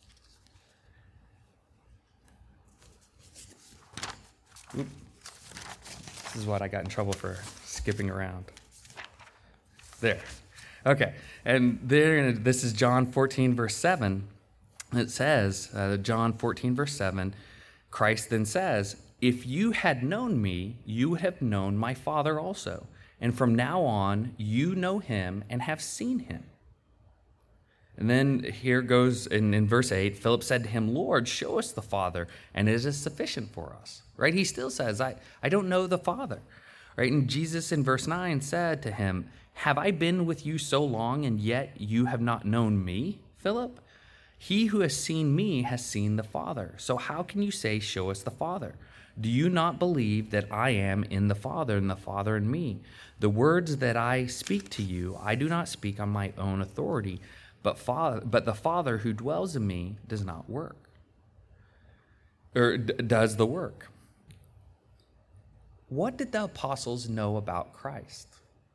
[SPEAKER 1] Oop. This is what I got in trouble for skipping around. There. Okay. And there, this is John fourteen, verse seven. It says, uh, John fourteen, verse seven, Christ then says, "If you had known me, you would have known my Father also. And from now on, you know him and have seen him." And then here goes in, in verse eight, Philip said to him, "Lord, show us the Father, and it is sufficient for us." Right? He still says, I, I don't know the Father. Right? And Jesus in verse nine said to him, "Have I been with you so long, and yet you have not known me, Philip? He who has seen me has seen the Father. So how can you say, 'Show us the Father'? Do you not believe that I am in the Father, and the Father in me? The words that I speak to you, I do not speak on my own authority, but Father, but the Father who dwells in me does not work, or d- does the work." What did the apostles know about Christ?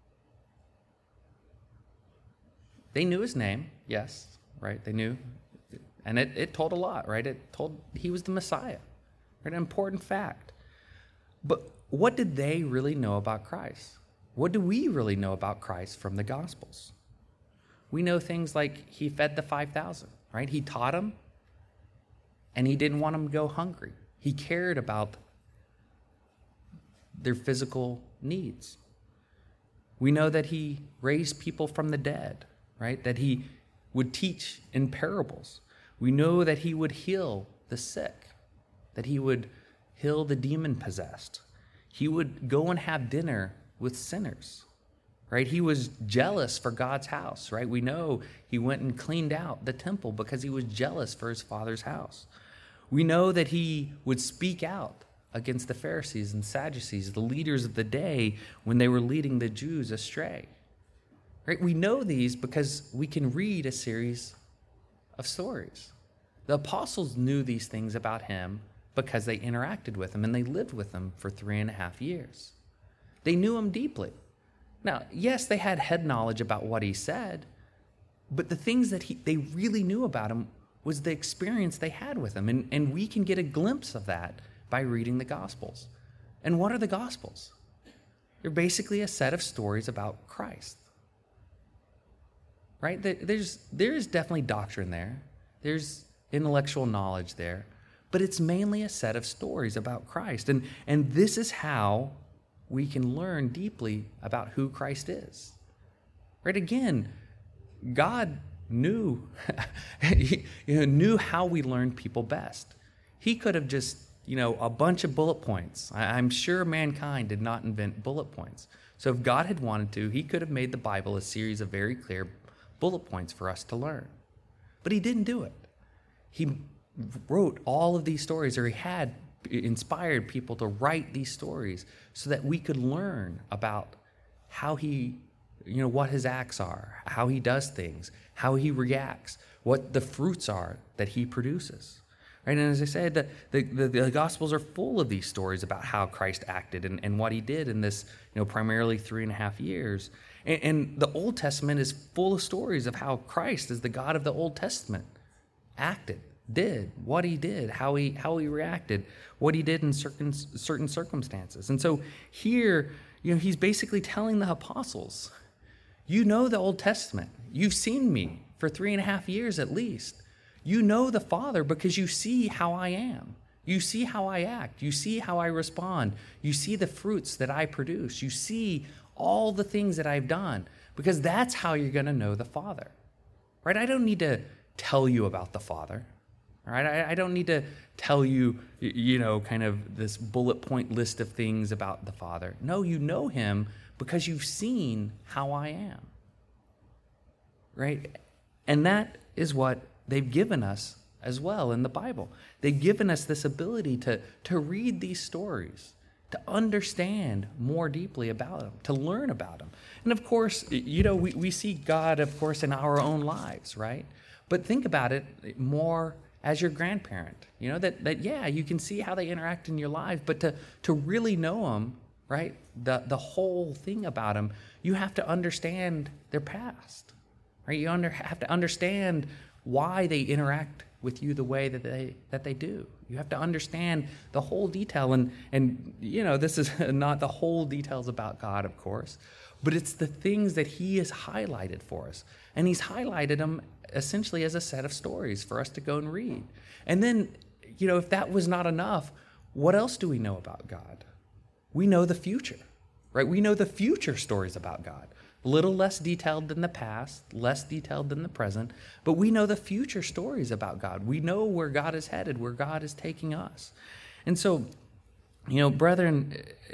[SPEAKER 1] They knew his name, yes, right? They knew, and it, it told a lot, right? It told he was the Messiah. An important fact. But what did they really know about Christ? What do we really know about Christ from the Gospels? We know things like he fed the five thousand, right? He taught them, and he didn't want them to go hungry. He cared about their physical needs. We know that he raised people from the dead, right? That he would teach in parables. We know that he would heal the sick, that he would heal the demon-possessed. He would go and have dinner with sinners, right? He was jealous for God's house, right? We know he went and cleaned out the temple because he was jealous for his Father's house. We know that he would speak out against the Pharisees and Sadducees, the leaders of the day, when they were leading the Jews astray. Right? We know these because we can read a series of stories. The apostles knew these things about him because they interacted with him and they lived with him for three and a half years. They knew him deeply. Now, yes, they had head knowledge about what he said, but the things that he, they really knew about him was the experience they had with him. And, and we can get a glimpse of that by reading the Gospels. And what are the Gospels? They're basically a set of stories about Christ. Right? There's, there's definitely doctrine there. There's intellectual knowledge there. But it's mainly a set of stories about Christ. And, and this is how we can learn deeply about who Christ is. Right? Again, God knew, he, you know, knew how we learn people best. He could have just, you know, a bunch of bullet points. I, I'm sure mankind did not invent bullet points. So if God had wanted to, he could have made the Bible a series of very clear bullet points for us to learn. But he didn't do it. He wrote all of these stories, or he had inspired people to write these stories so that we could learn about how he, you know, what his acts are, how he does things, how he reacts, what the fruits are that he produces. Right? And as I said, the, the, the, the Gospels are full of these stories about how Christ acted and, and what he did in this, you know, primarily three and a half years. And, and the Old Testament is full of stories of how Christ, as the God of the Old Testament, acted, did, what he did, how he how he reacted, what he did in certain certain circumstances. And so here, you know, he's basically telling the apostles, you know the Old Testament. You've seen me for three and a half years at least. You know the Father because you see how I am. You see how I act. You see how I respond. You see the fruits that I produce. You see all the things that I've done, because that's how you're going to know the Father. Right? I don't need to tell you about the Father. All right? I, I don't need to tell you, you know, kind of this bullet point list of things about the Father. No, you know him because you've seen how I am. Right? And that is what they've given us as well in the Bible. They've given us this ability to, to read these stories, to understand more deeply about them, to learn about them. And of course, you know, we, we see God, of course, in our own lives, right? But think about it more as your grandparent, you know, that, that yeah, you can see how they interact in your life, but to, to really know them, right, the, the whole thing about them, you have to understand their past, right? You under, have to understand why they interact with you the way that they that they do. You have to understand the whole detail, and and you know, this is not the whole details about God, of course, but it's the things that he has highlighted for us, and he's highlighted them essentially as a set of stories for us to go and read. And then, you know, if that was not enough, what else do we know about God? We know the future, right? We know the future stories about God. A little less detailed than the past, less detailed than the present, but we know the future stories about God. We know where God is headed, where God is taking us. And so, you know, brethren,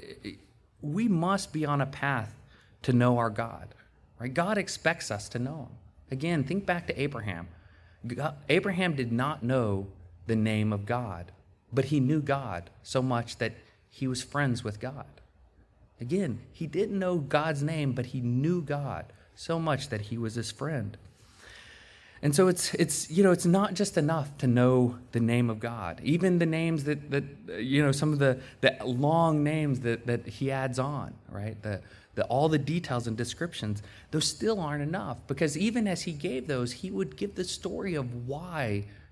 [SPEAKER 1] we must be on a path to know our God, right? God expects us to know him. Again, think back to Abraham. God, Abraham did not know the name of God, but he knew God so much that he was friends with God. Again, he didn't know God's name, but he knew God so much that he was his friend. And so it's it's you know it's not just enough to know the name of God. Even the names that that you know some of the, the long names that, that he adds on, right? The the all the details and descriptions, those still aren't enough, because even as he gave those, he would give the story of why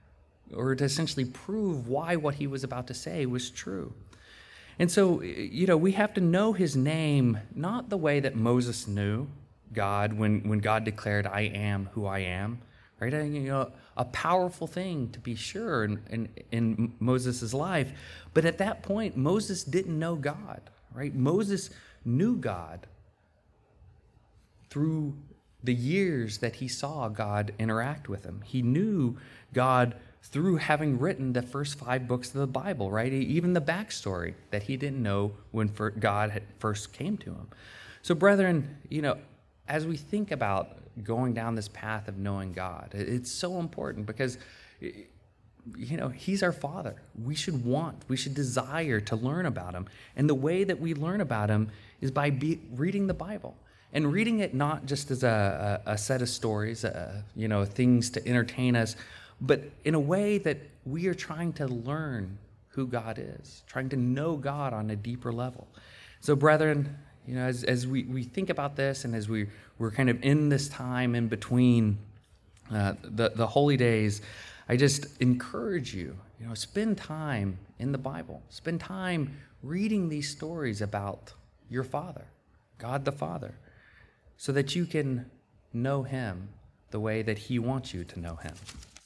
[SPEAKER 1] or to essentially prove why what he was about to say was true. And so, you know, we have to know his name, not the way that Moses knew God when, when God declared, I am who I am, right? And, you know, a powerful thing to be sure in, in, in Moses' life. But at that point, Moses didn't know God, right? Moses knew God through the years that he saw God interact with him. He knew God through having written the first five books of the Bible, right? Even the backstory that he didn't know when God had first came to him. So, brethren, you know, as we think about going down this path of knowing God, it's so important because, you know, he's our Father. We should want, we should desire to learn about him. And the way that we learn about him is by be, reading the Bible. And reading it not just as a, a, a set of stories, uh, you know, things to entertain us, but in a way that we are trying to learn who God is, trying to know God on a deeper level. So, brethren, you know, as, as we, we think about this and as we, we're kind of in this time in between uh, the, the holy days, I just encourage you, you know, spend time in the Bible. Spend time reading these stories about your Father, God the Father, so that you can know him the way that he wants you to know him.